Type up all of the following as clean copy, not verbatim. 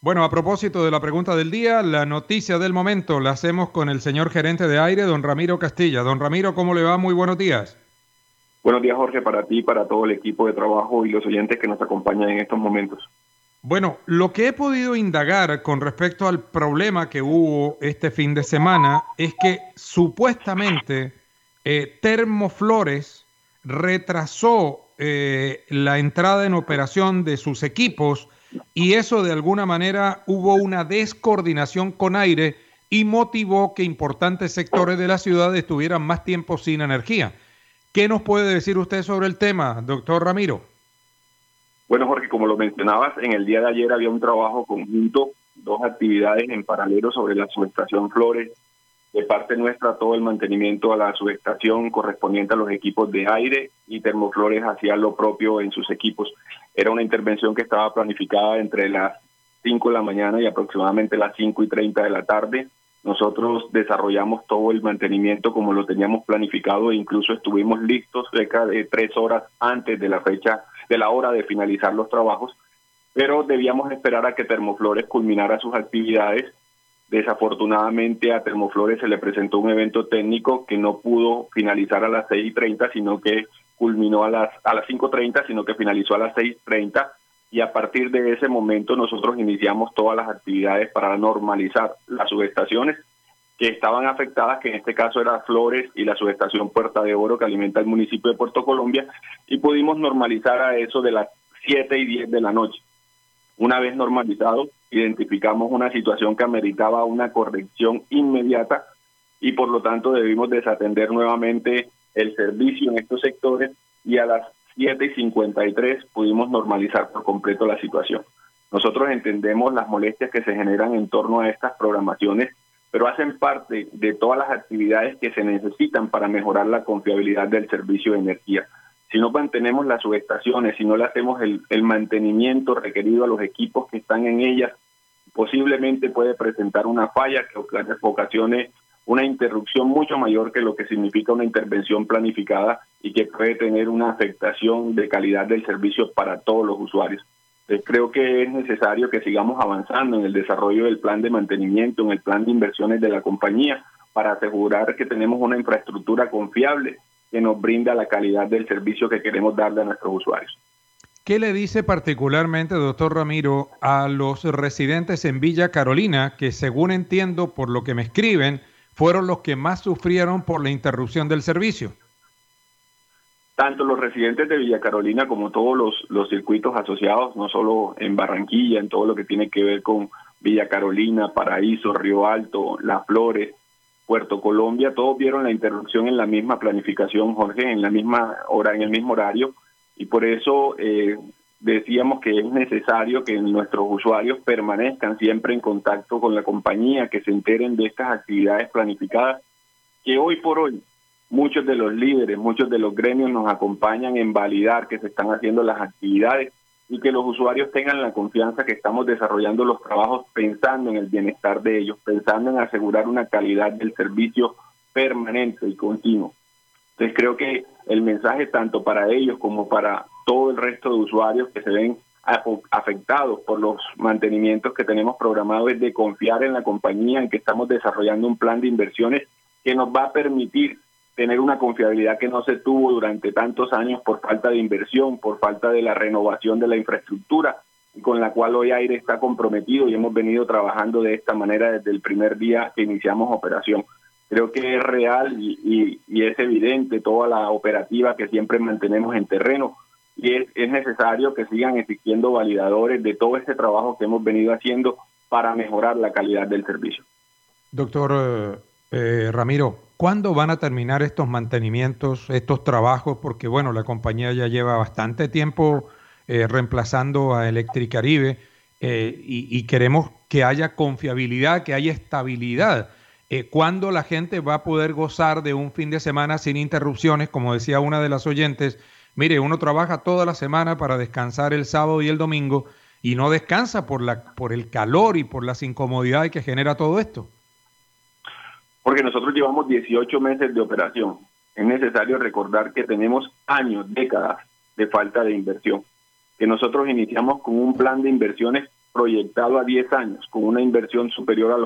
Bueno, a propósito de la pregunta del día, la noticia del momento la hacemos con el señor gerente de aire, don Ramiro Castilla. Don Ramiro, ¿cómo le va? Muy buenos días. Buenos días, Jorge, para ti, para todo el equipo de trabajo y los oyentes que nos acompañan en estos momentos. Bueno, lo que he podido indagar con respecto al problema que hubo este fin de semana es que supuestamente Termoflores retrasó la entrada en operación de sus equipos y eso de alguna manera hubo una descoordinación con aire y motivó que importantes sectores de la ciudad estuvieran más tiempo sin energía. ¿Qué nos puede decir usted sobre el tema, doctor Ramiro? Bueno, Jorge, como lo mencionabas, en el día de ayer había un trabajo conjunto, dos actividades en paralelo sobre la subestación Flores. De parte nuestra, todo el mantenimiento a la subestación correspondiente a los equipos de aire y Termoflores hacía lo propio en sus equipos. Era una intervención que estaba planificada entre las 5 de la mañana y aproximadamente las 5:30 de la tarde. Nosotros desarrollamos todo el mantenimiento como lo teníamos planificado e incluso estuvimos listos cerca de 3 horas antes de la fecha, de la hora de finalizar los trabajos, pero debíamos esperar a que Termoflores culminara sus actividades. Desafortunadamente a Termoflores se le presentó un evento técnico que no pudo finalizar a las 6:30, sino que culminó a las 5:30, sino que finalizó a las 6:30, y a partir de ese momento nosotros iniciamos todas las actividades para normalizar las subestaciones que estaban afectadas, que en este caso era Flores y la subestación Puerta de Oro que alimenta el municipio de Puerto Colombia, y pudimos normalizar a eso de las 7:10 de la noche. Una vez normalizado, identificamos una situación que ameritaba una corrección inmediata y por lo tanto debimos desatender nuevamente el servicio en estos sectores, y a las 7:53 pudimos normalizar por completo la situación. Nosotros entendemos las molestias que se generan en torno a estas programaciones, pero hacen parte de todas las actividades que se necesitan para mejorar la confiabilidad del servicio de energía. Si no mantenemos las subestaciones, si no le hacemos el mantenimiento requerido a los equipos que están en ellas, posiblemente puede presentar una falla que ocasione una interrupción mucho mayor que lo que significa una intervención planificada y que puede tener una afectación de calidad del servicio para todos los usuarios. Entonces, creo que es necesario que sigamos avanzando en el desarrollo del plan de mantenimiento, en el plan de inversiones de la compañía, para asegurar que tenemos una infraestructura confiable que nos brinda la calidad del servicio que queremos darle a nuestros usuarios. ¿Qué le dice particularmente, doctor Ramiro, a los residentes en Villa Carolina, que según entiendo por lo que me escriben, fueron los que más sufrieron por la interrupción del servicio? Tanto los residentes de Villa Carolina como todos los circuitos asociados, no solo en Barranquilla, en todo lo que tiene que ver con Villa Carolina, Paraíso, Río Alto, Las Flores, Puerto Colombia, todos vieron la interrupción en la misma planificación, Jorge, en la misma hora, en el mismo horario, y por eso decíamos que es necesario que nuestros usuarios permanezcan siempre en contacto con la compañía, que se enteren de estas actividades planificadas, que hoy por hoy muchos de los líderes, muchos de los gremios nos acompañan en validar que se están haciendo las actividades y que los usuarios tengan la confianza que estamos desarrollando los trabajos pensando en el bienestar de ellos, pensando en asegurar una calidad del servicio permanente y continuo. Entonces creo que el mensaje tanto para ellos como para todo el resto de usuarios que se ven afectados por los mantenimientos que tenemos programados es de confiar en la compañía, en que estamos desarrollando un plan de inversiones que nos va a permitir tener una confiabilidad que no se tuvo durante tantos años por falta de inversión, por falta de la renovación de la infraestructura, y con la cual hoy Aire está comprometido y hemos venido trabajando de esta manera desde el primer día que iniciamos operación. Creo que es real y es evidente toda la operativa que siempre mantenemos en terreno, y es necesario que sigan existiendo validadores de todo este trabajo que hemos venido haciendo para mejorar la calidad del servicio. Doctor Ramiro, ¿cuándo van a terminar estos mantenimientos, estos trabajos? Porque bueno, la compañía ya lleva bastante tiempo reemplazando a Electricaribe y queremos que haya confiabilidad, que haya estabilidad. ¿Cuándo la gente va a poder gozar de un fin de semana sin interrupciones? Como decía una de las oyentes, mire, uno trabaja toda la semana para descansar el sábado y el domingo y no descansa por el calor y por las incomodidades que genera todo esto. Porque nosotros llevamos 18 meses de operación. Es necesario recordar que tenemos años, décadas de falta de inversión. Que nosotros iniciamos con un plan de inversiones proyectado a 10 años, con una inversión superior a los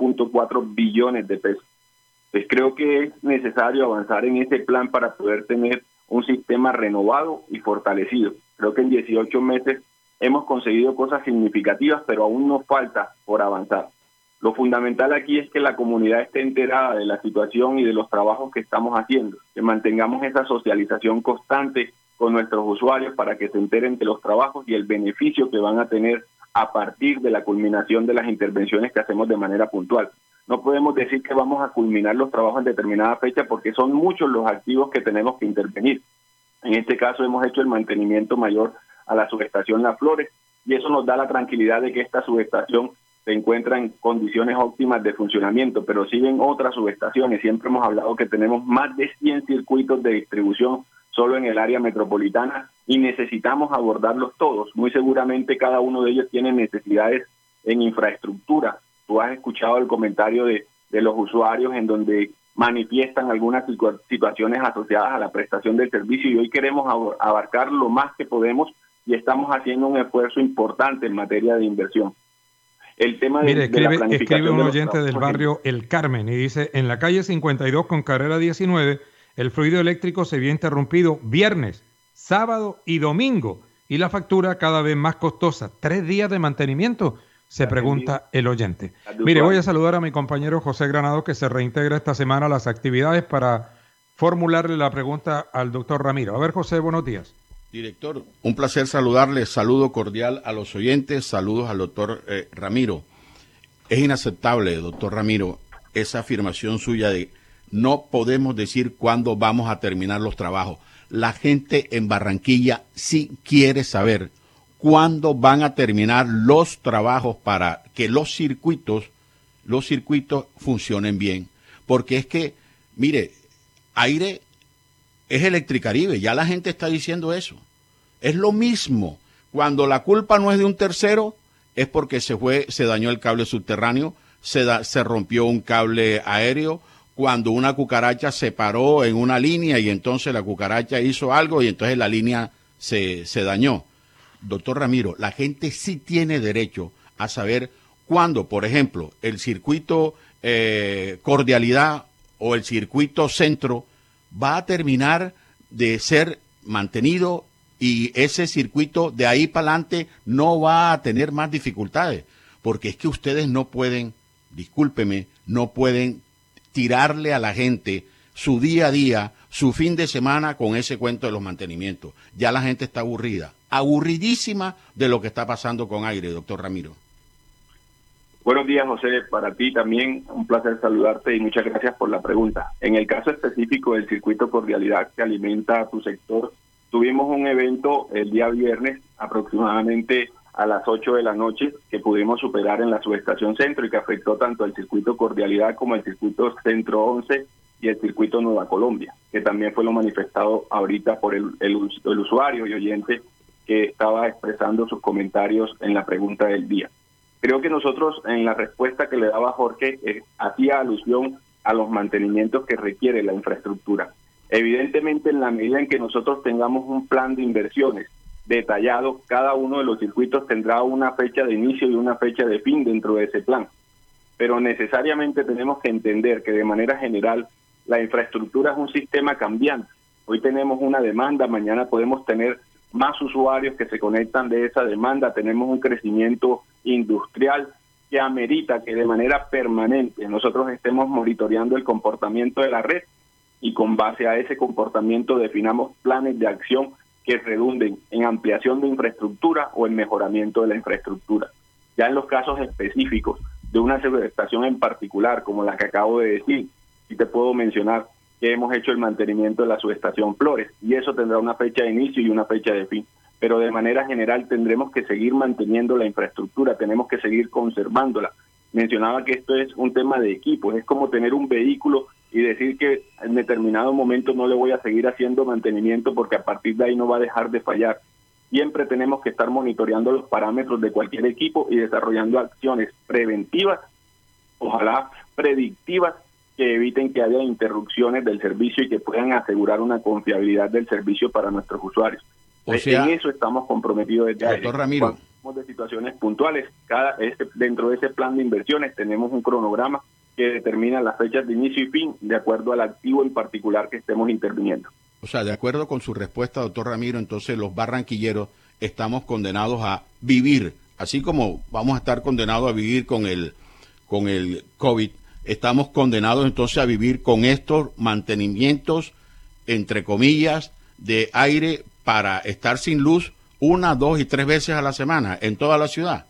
4.4 billones de pesos. Pues creo que es necesario avanzar en ese plan para poder tener un sistema renovado y fortalecido. Creo que en 18 meses hemos conseguido cosas significativas, pero aún nos falta por avanzar. Lo fundamental aquí es que la comunidad esté enterada de la situación y de los trabajos que estamos haciendo, que mantengamos esa socialización constante con nuestros usuarios para que se enteren de los trabajos y el beneficio que van a tener a partir de la culminación de las intervenciones que hacemos de manera puntual. No podemos decir que vamos a culminar los trabajos en determinada fecha porque son muchos los activos que tenemos que intervenir. En este caso hemos hecho el mantenimiento mayor a la subestación Las Flores y eso nos da la tranquilidad de que esta subestación se encuentra en condiciones óptimas de funcionamiento, pero siguen otras subestaciones. Siempre hemos hablado que tenemos más de 100 circuitos de distribución solo en el área metropolitana y necesitamos abordarlos todos. Muy seguramente cada uno de ellos tiene necesidades en infraestructura. Tú has escuchado el comentario de los usuarios en donde manifiestan algunas situaciones asociadas a la prestación del servicio y hoy queremos abarcar lo más que podemos y estamos haciendo un esfuerzo importante en materia de inversión. El tema de, Mire, de la planificación escribe un de los oyente del barrio El Carmen y dice, en la calle 52 con carrera 19, el fluido eléctrico se vio interrumpido viernes, sábado y domingo y la factura cada vez más costosa. 3 días de mantenimiento, se pregunta el oyente. Mire, voy a saludar a mi compañero José Granado que se reintegra esta semana a las actividades para formularle la pregunta al doctor Ramiro. A ver, José, buenos días. Director, un placer saludarle, saludo cordial a los oyentes, saludos al doctor Ramiro. Es inaceptable, doctor Ramiro, esa afirmación suya de no podemos decir cuándo vamos a terminar los trabajos. La gente en Barranquilla sí quiere saber cuándo van a terminar los trabajos para que los circuitos funcionen bien. Porque es que, mire, aire es Electricaribe, ya la gente está diciendo eso. Es lo mismo. Cuando la culpa no es de un tercero, es porque se dañó el cable subterráneo, se rompió un cable aéreo, cuando una cucaracha se paró en una línea y entonces la cucaracha hizo algo y entonces la línea se dañó. Doctor Ramiro, la gente sí tiene derecho a saber cuándo, por ejemplo, el circuito Cordialidad o el circuito Centro va a terminar de ser mantenido y ese circuito de ahí para adelante no va a tener más dificultades, porque es que ustedes no pueden, discúlpeme, no pueden tirarle a la gente su día a día, su fin de semana con ese cuento de los mantenimientos. Ya la gente está aburrida, aburridísima de lo que está pasando con aire, doctor Ramiro. Buenos días, José. Para ti también un placer saludarte y muchas gracias por la pregunta. En el caso específico del circuito Cordialidad que alimenta a tu sector, tuvimos un evento el día viernes aproximadamente a las 8 de la noche que pudimos superar en la subestación Centro y que afectó tanto el circuito Cordialidad como el circuito Centro 11 y el circuito Nueva Colombia, que también fue lo manifestado ahorita por el usuario y oyente que estaba expresando sus comentarios en la pregunta del día. Creo que nosotros en la respuesta que le daba Jorge hacía alusión a los mantenimientos que requiere la infraestructura. Evidentemente, en la medida en que nosotros tengamos un plan de inversiones detallado, cada uno de los circuitos tendrá una fecha de inicio y una fecha de fin dentro de ese plan. Pero necesariamente tenemos que entender que de manera general la infraestructura es un sistema cambiante. Hoy tenemos una demanda, mañana podemos tener más usuarios que se conectan de esa demanda, tenemos un crecimiento industrial que amerita que de manera permanente nosotros estemos monitoreando el comportamiento de la red y con base a ese comportamiento definamos planes de acción que redunden en ampliación de infraestructura o en mejoramiento de la infraestructura. Ya en los casos específicos de una subestación en particular, como la que acabo de decir, sí te puedo mencionar que hemos hecho el mantenimiento de la subestación Flores y eso tendrá una fecha de inicio y una fecha de fin. Pero de manera general tendremos que seguir manteniendo la infraestructura, tenemos que seguir conservándola. Mencionaba que esto es un tema de equipos, es como tener un vehículo y decir que en determinado momento no le voy a seguir haciendo mantenimiento porque a partir de ahí no va a dejar de fallar. Siempre tenemos que estar monitoreando los parámetros de cualquier equipo y desarrollando acciones preventivas, ojalá predictivas, que eviten que haya interrupciones del servicio y que puedan asegurar una confiabilidad del servicio para nuestros usuarios. O sea, en eso estamos comprometidos desde doctor Ramiro, de situaciones puntuales. Dentro de ese plan de inversiones tenemos un cronograma que determina las fechas de inicio y fin de acuerdo al activo en particular que estemos interviniendo. O sea, de acuerdo con su respuesta, doctor Ramiro, entonces los barranquilleros estamos condenados a vivir, así como vamos a estar condenados a vivir con el COVID, estamos condenados entonces a vivir con estos mantenimientos, entre comillas, de aire para estar sin luz 1, 2 y 3 veces a la semana en toda la ciudad.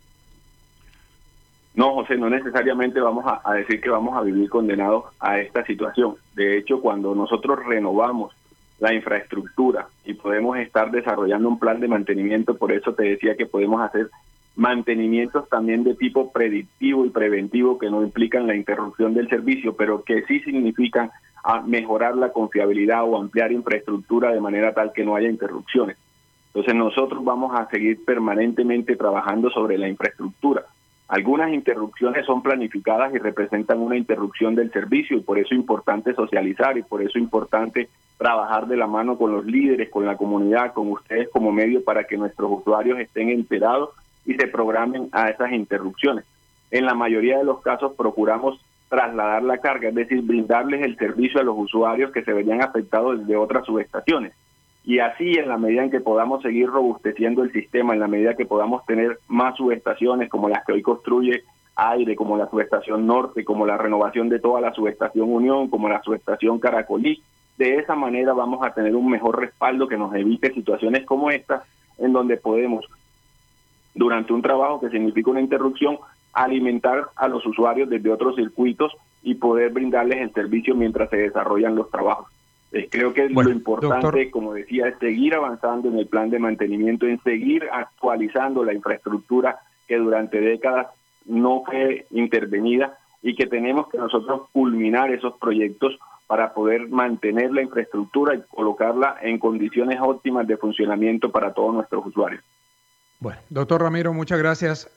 No, José, no necesariamente vamos a decir que vamos a vivir condenados a esta situación. De hecho, cuando nosotros renovamos la infraestructura y podemos estar desarrollando un plan de mantenimiento, por eso te decía que podemos hacer mantenimientos también de tipo predictivo y preventivo que no implican la interrupción del servicio, pero que sí significan mejorar la confiabilidad o ampliar infraestructura de manera tal que no haya interrupciones. Entonces nosotros vamos a seguir permanentemente trabajando sobre la infraestructura. Algunas interrupciones son planificadas y representan una interrupción del servicio, y por eso es importante socializar, y por eso es importante trabajar de la mano con los líderes, con la comunidad, con ustedes como medio, para que nuestros usuarios estén enterados y se programen a esas interrupciones. En la mayoría de los casos procuramos trasladar la carga, es decir, brindarles el servicio a los usuarios que se verían afectados desde otras subestaciones. Y así, en la medida en que podamos seguir robusteciendo el sistema, en la medida que podamos tener más subestaciones como las que hoy construye Aire, como la subestación Norte, como la renovación de toda la subestación Unión, como la subestación Caracolí, de esa manera vamos a tener un mejor respaldo que nos evite situaciones como esta, en donde podemos, durante un trabajo que significa una interrupción, alimentar a los usuarios desde otros circuitos y poder brindarles el servicio mientras se desarrollan los trabajos. Creo que lo importante, doctor, como decía, es seguir avanzando en el plan de mantenimiento, en seguir actualizando la infraestructura que durante décadas no fue intervenida, y que tenemos que nosotros culminar esos proyectos para poder mantener la infraestructura y colocarla en condiciones óptimas de funcionamiento para todos nuestros usuarios. Bueno, doctor Ramiro, muchas gracias.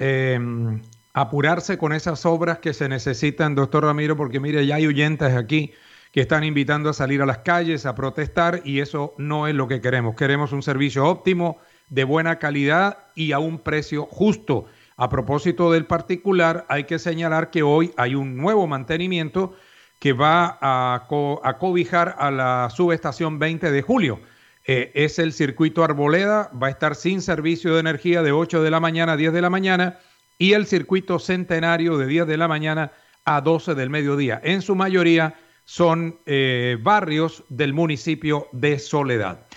Apurarse con esas obras que se necesitan, doctor Ramiro, porque mire, ya hay oyentes aquí que están invitando a salir a las calles a protestar, y eso no es lo que queremos. Queremos un servicio óptimo, de buena calidad y a un precio justo. A propósito del particular, hay que señalar que hoy hay un nuevo mantenimiento que va a cobijar a la subestación 20 de julio. Es el circuito Arboleda, va a estar sin servicio de energía de 8 de la mañana a 10 de la mañana, y el circuito Centenario de 10 de la mañana a 12 del mediodía. En su mayoría son barrios del municipio de Soledad.